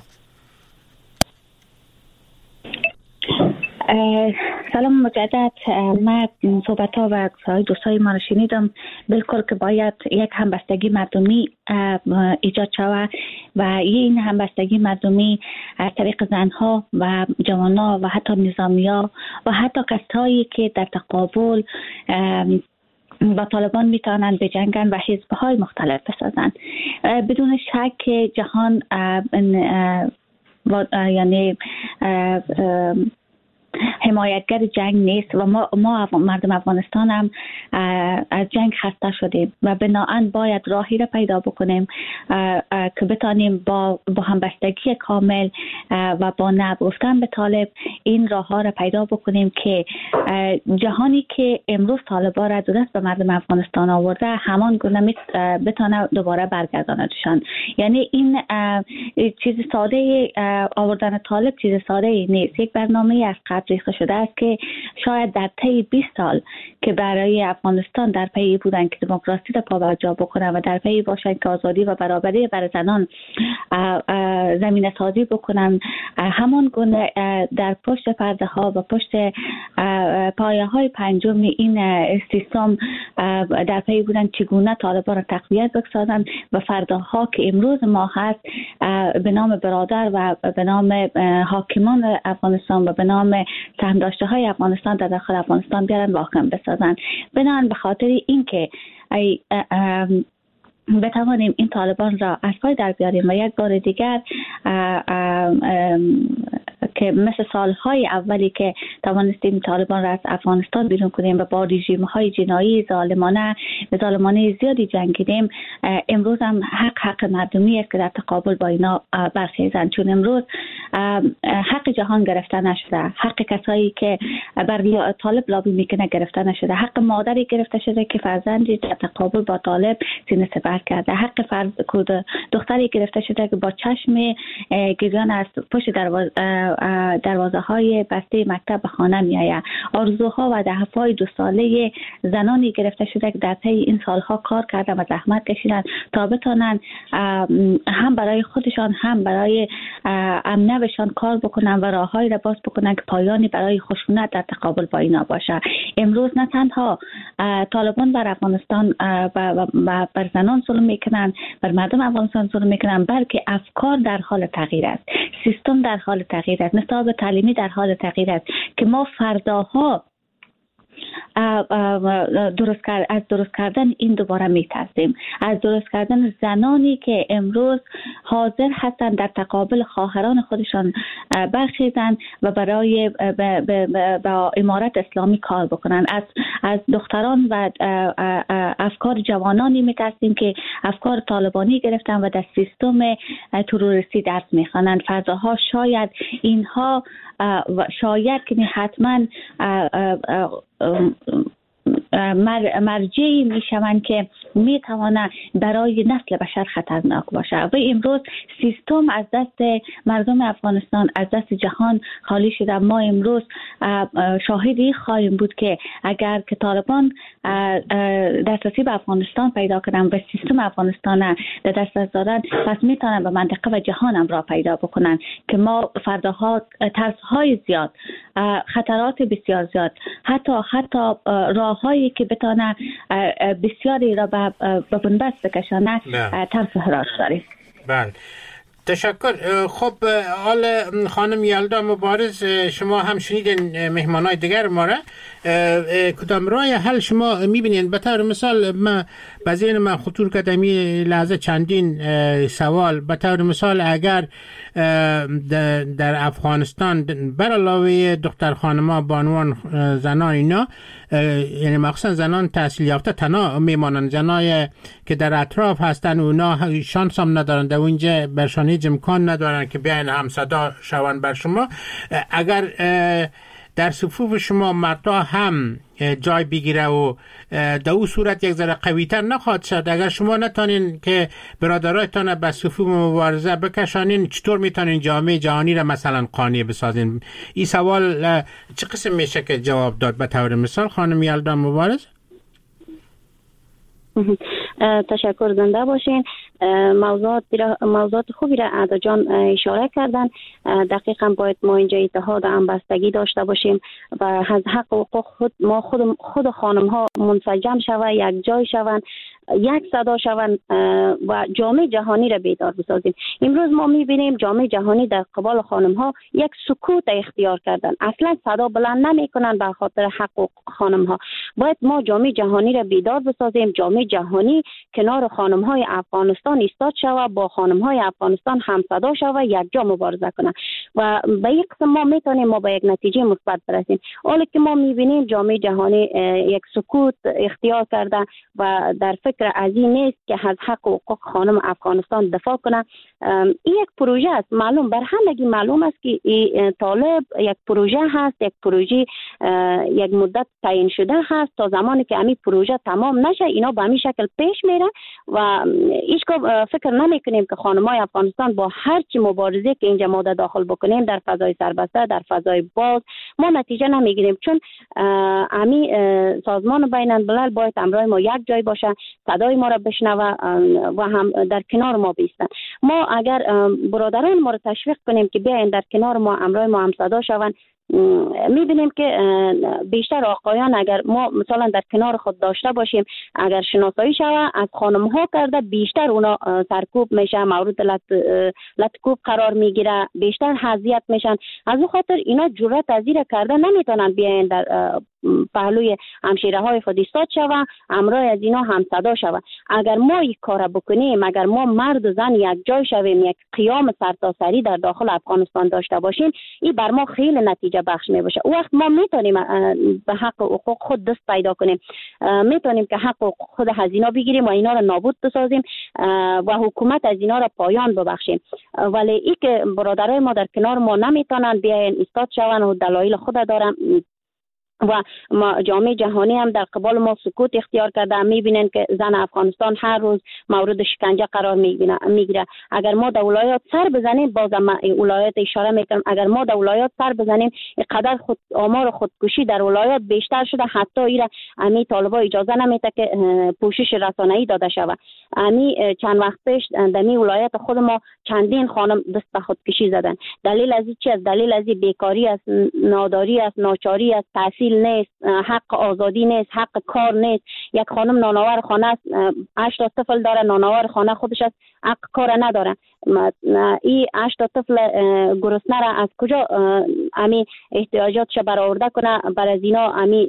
سلام مجدد. من صحبت ها و دوستای ما رو شنیدم. بالکل که باید یک همبستگی مردمی ایجاد شود و این همبستگی مردمی از طریق زنها و جوانها و حتی نظامی‌ها و حتی کسایی که در تقابل با طالبان میتونن بجنگن و حزب‌های مختلف بسازن. بدون شک جهان یعنی حمایتگر جنگ نیست و ما مردم افغانستان هم از جنگ خسته شدیم و بناهن باید راهی را پیدا بکنیم که بتانیم با همبستگی کامل و با نه گفتن به طالب این راه ها را پیدا بکنیم که جهانی که امروز طالبان را دست به مردم افغانستان آورده همان گونه بتانه دوباره برگرداندشان. یعنی این چیز ساده آوردن طالب چیز ساده نیست. یک برنامه از قبل ریخته شده است که شاید در طی 20 سال که برای افغانستان در پی بودن که دموکراسی را پابرجا بکنن و در پی باشن که آزادی و برابری برای زنان زمینه سازی بکنن، همان گونه در پشت پرده ها و پشت پایه های پنجم این سیستم در پی بودن چگونه طالبان را تقویت بسازن و فرداها که امروز ما هست به نام برادر و به نام حاکمان افغانستان و به نام سهم داشته های افغانستان در داخل افغانستان بیارن و حاکم بسازن. بنابراین به خاطر اینکه بتوانیم این طالبان را از پای در بیاریم و یک بار دیگر که مثل سالهای اولی که توانستیم طالبان را از افغانستان بیرون کنیم و با رژیم‌های جنایی ظالمانه زیادی جنگیدیم، امروز هم حق مردمی است که در تقابل با اینا برخیزند. چون امروز حق جهان گرفته نشده، حق کسایی که بر طالب لابی میکنه گرفته نشده، حق مادری گرفته شده که فرزندی در تقابل با طالب سینه سپر کرده، حق دختری گرفته شده که با چشم گریان از پشت دروازه های بسته مکتب به خانه می آید. آرزوها و دهفهای 2 ساله زنانی گرفته شده که در طی این سالها کار کردن و زحمت کشیدن تا بتونن هم برای خودشان هم برای امنیتشان کار بکنن و راههایی را باز بکنن که پایانی برای خشونت در تقابل با اینا باشه. امروز نه تنها طالبان بر افغانستان و بر زنان ظلم میکنن، بر مردم افغانستان ظلم میکنن، بلکه افکار در حال تغییر است، سیستم در حال تغییر است، نصاب تعلیمی در حال تغییر است که ما فرداها از درست کردن این دوباره میترسیم، از درست کردن زنانی که امروز حاضر هستند در تقابل خواهران خودشان برخیزند و برای با امارت اسلامی کار بکنند. از دختران و افکار جوانانی میترسیم که افکار طالبانی گرفتن و در سیستم تروریستی درس میخوانند. فرداها شاید اینها شاید که حتما مرجعی میشوند که میتواند برای نسل بشر خطرناک باشه. و امروز سیستم از دست مردم افغانستان، از دست جهان خالی شده. ما امروز شاهدی خواهیم بود که اگر که طالبان دسترسی به افغانستان پیدا کنن و سیستم افغانستان در دست دارن، پس میتونن به منطقه و جهان هم را پیدا بکنن که ما فرداها ترس‌های زیاد، خطرات بسیار زیاد، حتی راههایی که بتونه بسیاری را به بنبست بکشانه ترس و هراس داریم. بله، تشکر. خب حال خانم یلدا مبارز، شما هم شنیدین مهمانای دیگر ما را. کدام راه حل شما میبینید؟ به طور مثال به ذهن من خطور کردمی لحظه چندین سوال. به طور مثال اگر در افغانستان بر علاوه دختر خانما، بانوان، زنان، اینا یعنی مخصوصا زنان تحصیل یافته تنها میمانند، زنای که در اطراف هستن اونا شانس هم ندارن، در اونجا برشان هیچ امکان ندارن که بیاین هم صدا شوند بر شما. اگر در صفوف شما مردا هم جای بگیره و در اون صورت یک ذره قوی‌تر نخواهد شد، اگر شما نتونین که برادرایتان به صفوف مبارزه بکشانین، چطور میتونین جامعه جهانی را مثلا قانع بسازین؟ این سوال چه قسم میشه که جواب داد به طور مثال خانم یلدا مبارز؟ تشکر، زنده باشین. موضوعات خوبی را عدا جان اشاره کردن. دقیقا باید ما اینجا اتحاد و همبستگی داشته باشیم و از حق و حقوق خود خانم ها منسجم شوند، یک جای شوند، یک صدا شوند و جامعه جهانی را بیدار بسازیم. امروز ما میبینیم جامعه جهانی در قبال خانم ها یک سکوت اختیار کردن، اصلا صدا بلند نمی کنند به خاطر حقوق خانم ها. باید ما جامعه جهانی را بیدار بسازیم، جامعه جهانی کنار خانم های افغانستان ایستاد شود، با خانم های افغانستان هم صدا شود، یک جا مبارزه کنه و به یک قسم ما میتونیم ما به یک نتیجه مثبت برسیم. حالا که ما میبینیم جامعه جهانی یک سکوت اختیار کرده و در فکر از این نیست که از حق و حقوق خانم افغانستان دفاع کنه. این یک پروژه است، معلوم بر همگی معلوم است که طالب یک پروژه هست، یک پروژه یک مدت تعیین شده هست. تا زمانی که همین پروژه تمام نشه اینا به همین شکل پیش میره و هیچگاه فکر نمیکنیم که خانمای افغانستان با هر چی مبارزه که اینجا ما داخل بکنیم در فضای سربسته، در فضای باز، ما نتیجه نمیگیریم، چون همین سازمان بین الملل باید همراه ما یک جای باشه، صدای ما را بشنوه و هم در کنار ما بیستن. ما اگر برادران ما را تشویق کنیم که بیاین در کنار ما، همراه ما هم صدا شوند، میبینیم که بیشتر آقایان اگر ما مثلا در کنار خود داشته باشیم، اگر شناسایی شود از خانم ها کرده، بیشتر اونا سرکوب میشه، مورد لطکوب قرار میگیره، بیشتر اذیت میشن. از اون خاطر اینا جرأت از این کرده نمیتونن بیاین در پهلوی همشیره های خود ایستاد شود، همراه از اینا هم صدا شود. اگر ما این کار بکنیم، اگر ما مرد و زن یک جای شویم، یک قیام سرتاسری در داخل افغانستان داشته باشیم، این بر ما خیلی نتیجه بخش می باشه. او وقت ما میتونیم به حق و حقوق خود دست پیدا کنیم، میتونیم که حق و حقوق خود از اینا بگیریم و اینا را نابود بسازیم و حکومت از اینا را پایان ببخشیم. ولی این که برادرای ما در کنار ما نمیتونن بیاین ایستاد شون و دلایل خود دارن و جامعه جهانی هم در قبال ما سکوت اختیار کرده. میبینن که زن افغانستان هر روز مورد شکنجه قرار میگیره. اگر ما در ولایات سر بزنیم، بازم ولایات اشاره میکنم، اگر ما در ولایات سر بزنیم، اینقدر آمار خودکشی در ولایات بیشتر شده، حتی ایرا امی طالبا اجازه نمیده که پوشش رسانه‌ای داده شود. امی چند وقت پیش در می ولایات خود ما چندین خانم دست به خودکشی زدن. دلیل از چی است؟ دلیل از بیکاری است، ناداری است، ناچاری است، تاثیر تحصیل نیست، حق آزادی نیست، حق کار نیست. یک خانم نانآور خانه است، 8 طفل داره، نانآور خانه خودش است، حق کار نداره. این 8 طفل گرسنه را از کجا امی احتیاجاتش برآورده کنه؟ برای اینا امی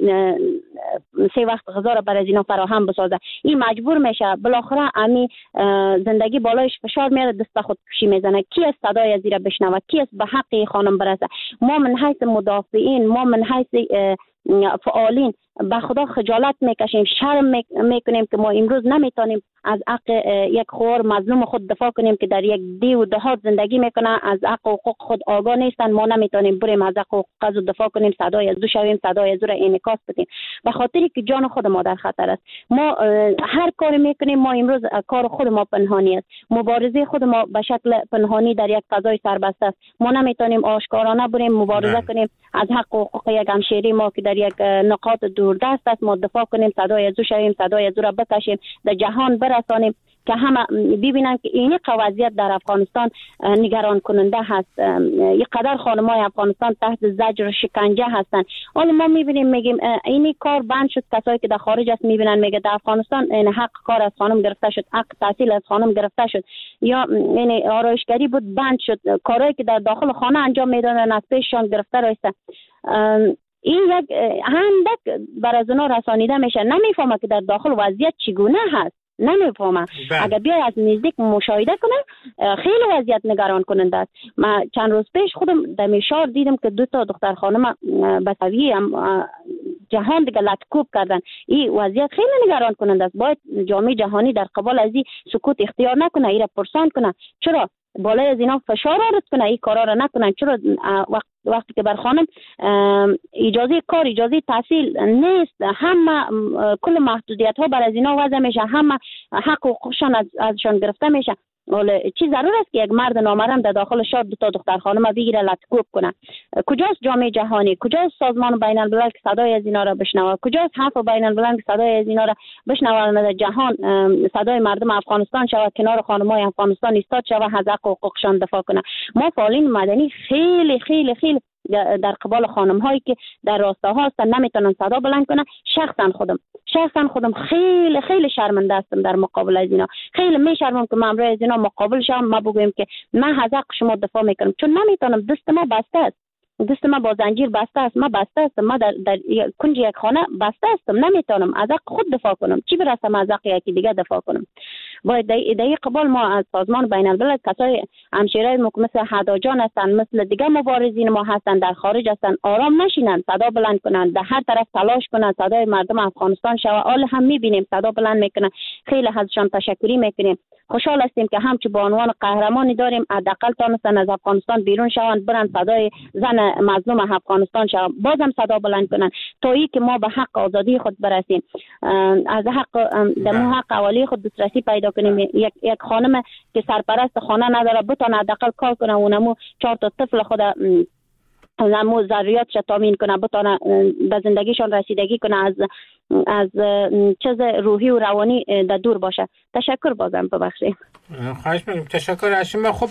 3 وقت غذا را برای اینا فراهم بسازه. این مجبور میشه بالاخره امی زندگی بالایش فشار میاره، دست به خودکشی میزنه. کی است صدای از زیر بشنوه؟ کی است به حق خانم برسه؟ ما من حیث مدافعین، ما من حیث فعالین به خدا خجالت میکشیم، شرم میکنیم که ما امروز نمیتونیم از حق یک خور مظلوم خود دفاع کنیم که در یک دیو و دهات زندگی میکنه، از حق و حقوق خود آگاه نیستن. ما نمیتونیم بریم از حق و حقوق دفاع کنیم، صدای از او شویم، صدای از او را انعکاس بدیم، به خاطری که جان خود ما در خطر است. ما هر کاری میکنیم، ما امروز کار خود ما پنهانی است، مبارزه خود ما به شکل پنهانی در یک فضای سربسته است. ما نمیتونیم آشکارانه بریم مبارزه کنیم از حق و حقوق یک همشهری ما که در یک نقاط دوردست است، ما دفاع کنیم، صدای از او شویم، صدای از او را بکشیم، در جهان برسانیم که همه ببینن که این وضعیت در افغانستان نگران کننده هست. یک قدر خانم‌های افغانستان تحت زجر و شکنجه هستن. حالا ما میبینیم میگیم این کار بند شد، کسایی که در خارج است میبینن میگه در افغانستان این حق کار از خانم گرفته شد، حق تحصیل از خانم گرفته شد، یا این آرایشگری بود بند شد، کارهایی که در داخل خانه انجام میدادن از پیششان گرفته راسته. این یک هندک بر از اونا رسانیده میشه، نمیفهمه که در داخل وضعیت چگونه هست، نمیفهمم. اگر بیای از نزدیک مشاهده کنه خیلی وضعیت نگران کننده است. من چند روز پیش خودم در میشار دیدم که 2 دختر خانم بسوی جهان دیگه لطکوب کردن. این وضعیت خیلی نگران کننده است. باید جامعه جهانی در قبال از این سکوت اختیار نکنه، این را پرسان کنه. چرا بالای از اینا فشار وارد کنه این کارا را نکنن؟ چرا وقتی که بر خانم اجازه کار، اجازه تحصیل نیست، همه کل محدودیت ها بر از اینا وضع میشه، همه حق و حقوقشان ازشان گرفته میشه. ولی چی ضرور است که یک مرد نامرد در داخل شهر 2 دختر خانم بگیره لطکوب کنه؟ کجاست جامعه جهانی؟ کجاست سازمان بین الملل که صدای از اینا را بشنوه؟ کجاست حرف بین الملل که صدای از اینا را بشنوه؟ در جهان صدای مردم افغانستان شود، کنار خانم‌های افغانستان ایستاد شود، از حق و حقوقشان دفاع کنه. ما فعالین مدنی خیلی خیلی خیلی در قبال خانم هایی که در راستاها هستن نمیتونن صدا بلند کنن. شخصا خودم خیلی خیلی شرمنده هستم در مقابل از اینا. خیلی میشرمم که من امروز از اینا مقابل شم، ما بگویم که من از حق شما دفاع میکنم، چون نمیتونم. دست ما بسته است، دست ما با زنجیر بسته است، ما بسته است، ما در کنج یک خانه بسته استم، نمیتونم از حق خود دفاع کنم، چی برسم از حق یکی دیگه دفاع کنم. باید در قبال ما از سازمان بین الملل کسای همشیرای مثل هدا جان هستن، مثل دیگه مبارزین ما هستن در خارج هستن، آرام نشینن، صدا بلند کنن، در هر طرف تلاش کنن صدای مردم افغانستان شوه. حال هم میبینیم صدا بلند میکنن، خیلی ازشان تشکری میکنیم. خوشحال هستیم که همچون به عنوان قهرمانی داریم، حداقل تونستن از افغانستان بیرون شوند، برن صدای زن مظلوم افغانستان شوند، بازم صدا بلند کنن تا ای که ما به حق آزادی خود برسیم، از حق دمو حق اولی خود دسترسی پیدا کنیم. یک خانم که سرپرست خانه نداره بتونه حداقل کار کنه، اونمو 4 طفل خود اونمو ضروریاتش تامین کنه، بتونه به زندگیشان رسیدگی کنه، از چیز روحی و روانی در دور باشه. تشکر بازم ببخشید. خواهش می‌کنم. تشکر از شما. خب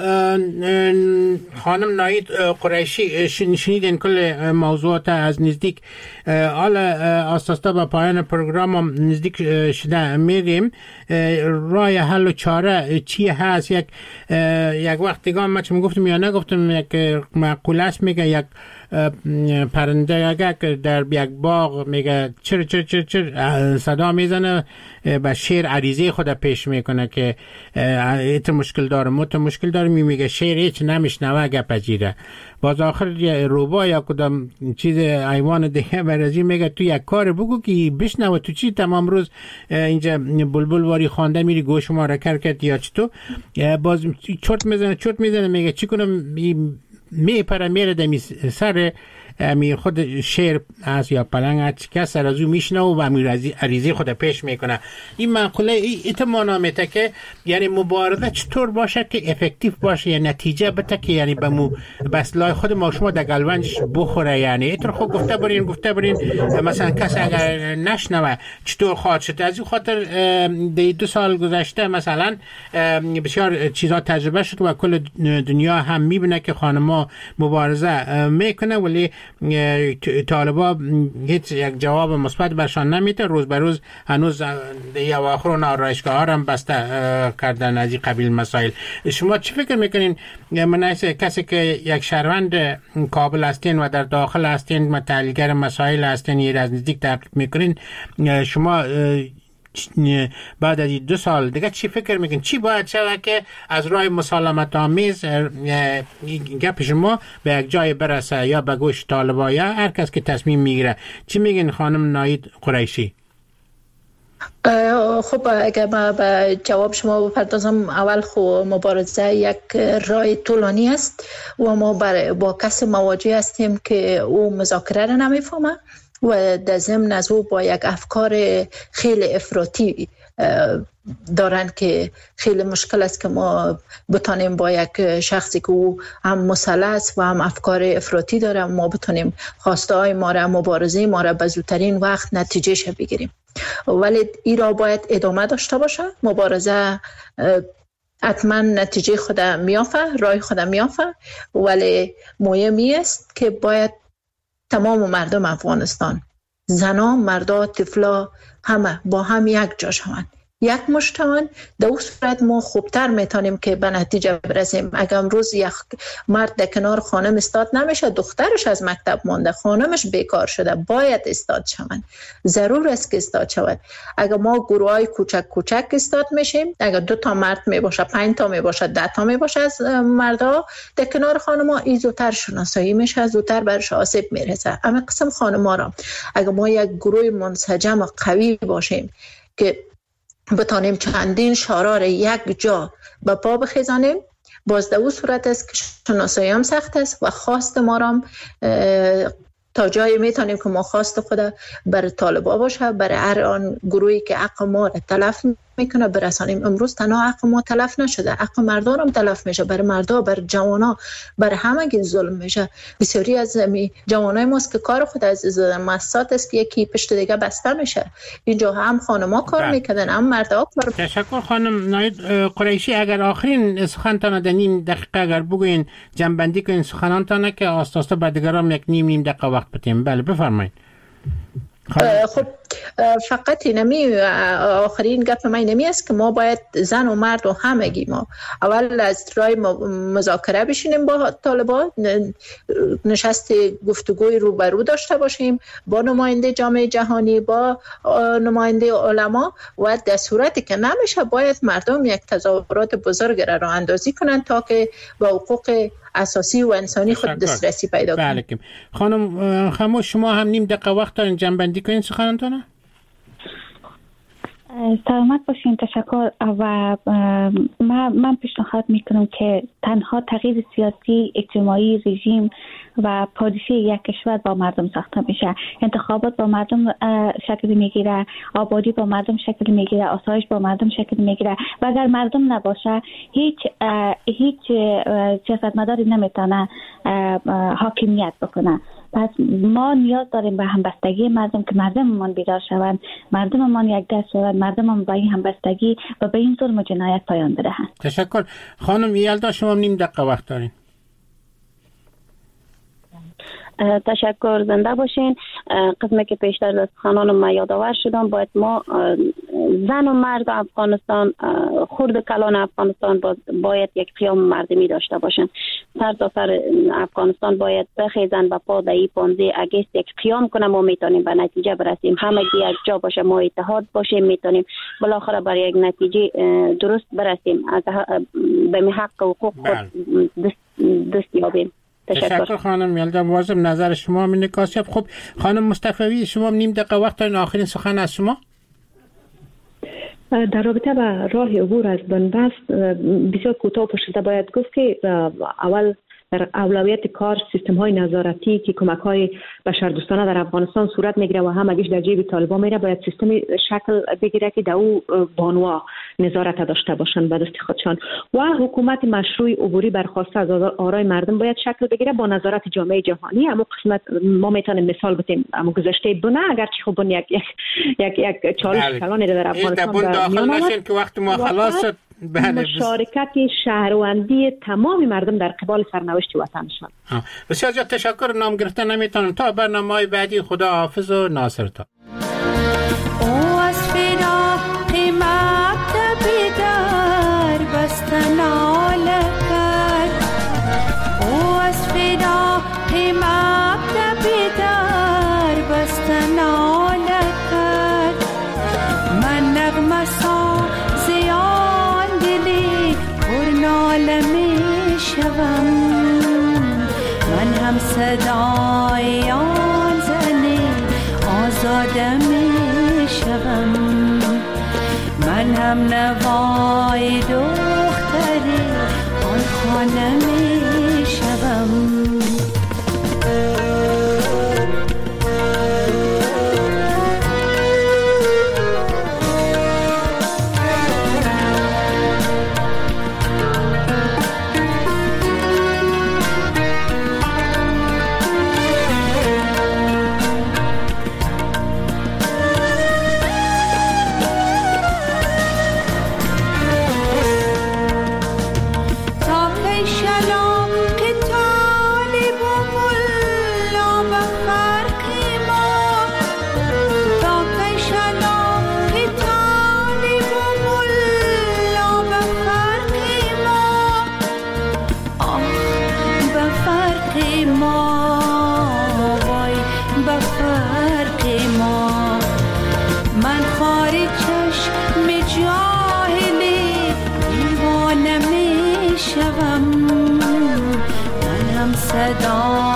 خانم ناهید قریشی، شنیدین کل موضوعات از نزدیک. حالا اساسا به پایان پروگرام هم نزدیک شده میریم. راه حل و چاره چی هست؟ یک وقت دیگه من چه میگفتم یا نگفتم، یک مقوله است میگه یک پرنده اگر در یک باغ میگه چر چر چر چر صدا میزنه، به شیر عریضه خود پیش میکنه که ایت مشکل داره میگه شیر هیچ نمیشنوه گپ جیره. باز آخر روبا یا کدام چیز حیوان دیگه برازی میگه تو یک کار بگو که بشنوه، تو چی تمام روز اینجا بلبل واری خوانده میری گوش ما را کرد یا چی؟ تو باز چرت میزنه میگه چی کنم، میره دمی سر می خود شیر از یا پلنگ که سر از او میشنه و عریضه خود پیش میکنه. این مقوله ایت مانامته که یعنی مبارزه چطور باشه که افکتیو باشه یا نتیجه بده که یعنی به بسلای خود ما شما در گلونجش بخوره. یعنی ایتر خود گفته برین مثلا کسی اگر نشنوه چطور خواهد شد. از این خاطر 2 سال گذشته مثلا بسیار چیزا تجربه شد و کل دنیا هم میبینه که خانم‌ها مبارزه میکنه، ولی طالبا هیچ یک جواب مثبت برشان نمیده. روز به روز هنوز یا اواخر آرایشگاه ها هم بسته کردن از این قبیل مسائل. شما چی فکر میکنین من کسی که یک شهروند کابل هستین و در داخل هستین، متحلیگر مسائل هستین، یه از نزدیک تحقیق میکنین، شما بعد از 2 سال دیگه چی فکر میکنین چی باید شود که از راه مسالمت آمیز گپ شما به یک جای برسه یا به گوش طالبا یا هر کس که تصمیم میگیره؟ چی میگین خانم ناهید قریشی؟ خب اگر ما به جواب شما بپردازم، اول خب مبارزه یک راه طولانی است و ما با کسی مواجه هستیم که او مذاکره را نمیفهمه و در ضمن از او با یک افکار خیلی افراطی دارن که خیلی مشکل است که ما بتانیم با یک شخصی که او هم مسلح است و هم افکار افراطی داره ما بتانیم خواسته های ما را، مبارزه ما را به زودترین وقت نتیجهش بگیریم. ولی این را باید ادامه داشته باشه. مبارزه حتما نتیجه خود میافه، راه خود میافه، ولی مهمی است که باید تمام مردم افغانستان، زنا، مردا، طفلا، همه با هم یک جا شوند، یک مشتوان. در اون صورت ما خوبتر میتونیم که به نتیجه برسیم. اگر امروز یک مرد در کنار خانم استاد نمیشه، دخترش از مکتب مانده، خانمش بیکار شده، باید استاد شوند. ضرور است که استاد شود. اگر ما گروه های کوچک کوچک استاد میشیم، اگر 2 تا مرد میباشه، 5 تا میباشه، 10 تا میباشه از مردا در کنار خانم ها، این زودتر شناسایی میشه، زودتر برش آسیب میرسه. اما قسم خانم ها را اگر ما یک گروه منسجم و قوی باشیم که بتانیم چندین شورا یک جا به پا بخیزانیم، باز در اون صورت است که شناسایی هم سخت است و خواست ما را تا جایی میتونیم که ما خواست خود بر طالبا باشه، بر هر آن گروهی که حق ما را تلف میکنه برسانیم. امروز تنها حق ما تلف نشده، حق مردان هم تلف میشه، بر مردا، بر جوانا، بر همه ظلم میشه. بسیاری از جوانای ماست که کار خود از مؤسسات است که یکی پشت دیگه بسته میشه. اینجا هم خانما کار میکنن، هم مردا کار. تشکر خانم ناهید قریشی. اگر آخرین سخنتان در نیم دقیقه اگر بگوین جنبندی کنین سخنانتان که آستاستا بعد دیگرام یک نیم دقیقه وقت بتیم. بله بفرمایید. خب فقط اینمی آخرین گپ من اینمی است که ما باید زن و مرد و همگی ما اول از راه مذاکره بشینیم با طالبان، نشست گفتگوی روبرو داشته باشیم با نماینده جامعه جهانی، با نماینده علما و در صورتی که نمیشه باید مردم یک تظاهرات بزرگ را راه اندازی کنند تا که به حقوق اساسی و انسانی خود دسترسی پیدا کنند. بله. خانم خموش شما هم نیم دقیقه وقت دارین جنبندی کنین سخنانتون. سلامت باشین. تشکر. و من پیشنهاد میکنم که تنها تغییر سیاسی، اجتماعی، رژیم و پادشاهی یک کشور با مردم ساخته میشه. انتخابات با مردم شکل میگیره، آبادی با مردم شکل میگیره، آسایش با مردم شکل میگیره و اگر مردم نباشه هیچ سیاستمداری نمیتونه حاکمیت بکنه. پس ما نیاز داریم به همبستگی مردم که مردممان بیدار شوند، مردممان یک دست شوند، مردممان با این همبستگی و به این ظلم و جنایت پایان بدهند. تشکر. خانم یلدا شما نیم دقیقه وقت دارین. تشکر. زنده باشین. قسمی که پیشتر از خانانم ما یادآور شدم، باید ما زن و مرد افغانستان، خرد کلان افغانستان باید یک قیام مردمی داشته باشن. سر تا سر افغانستان باید بخیزن و پا در 15 اگست یک قیام کنه. ما میتونیم به نتیجه برسیم، همگی یک جا باشه، ما اتحاد باشیم، میتونیم بالاخره برای یک نتیجه درست برسیم، از به حق و حقوق خود دست یابیم. تشکر خانم یلدا. واجب نظر شما من کاسب. خب خانم مصطفی شما نیم دقیقه وقت دارین، آخرین سخن از شما. در رابطه با راه عبور از بنبست بسیار کوتاه پشت باید گفت که اول در اولویت کار سیستم های نظارتی که کمک های بشردوستانه در افغانستان صورت میگیره و همگیش در جیب طالبان میره، باید سیستمی شکل بگیره که در او بانوا نظارت داشته باشن به دست خودشان و حکومت مشروع عبوری برخواسته از آرای مردم باید شکل بگیره با نظارت جامعه جهانی. اما قسمت ما میتونیم مثال بتیم، اما گذشته بونه اگرچه خب یک چالش کلانی در افغانستان داخل نشین که وقت ما خلاص شد. مشارکت شهروندی تمام مردم در قبال سرنوشت وطنشان. بسیار زیاد تشکر. نام گرفتن نمیتونم. تا برنامه‌های بعدی خدا حافظ و ناصر تا. او از فراق مکتب در بستن آله کرد. او از فراق مکتب در بستن آله کرد. من نغمه سازیان دلی پر ناله می شوم. من هم صدای آن زنی آزاده می شوم. من هم نوای دختری آن خانه می شوم. صدا